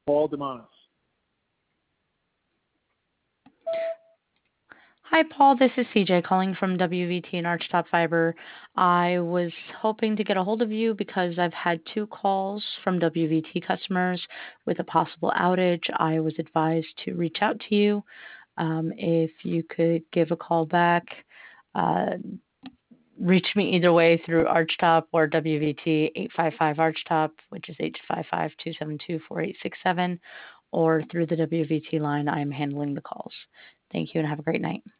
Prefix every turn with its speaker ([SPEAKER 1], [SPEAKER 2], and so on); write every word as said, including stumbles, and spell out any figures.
[SPEAKER 1] Paul Demanis.
[SPEAKER 2] Hi, Paul. This is C J calling from W V T and Archtop Fiber. I was hoping to get a hold of you because I've had two calls from W V T customers with a possible outage. I was advised to reach out to you. Um, if you could give a call back, uh, reach me either way through Archtop or W V T eight five five Archtop, which is eight five five, two seven two, four eight six seven, or through the W V T line. I'm handling the calls. Thank you and have a great night.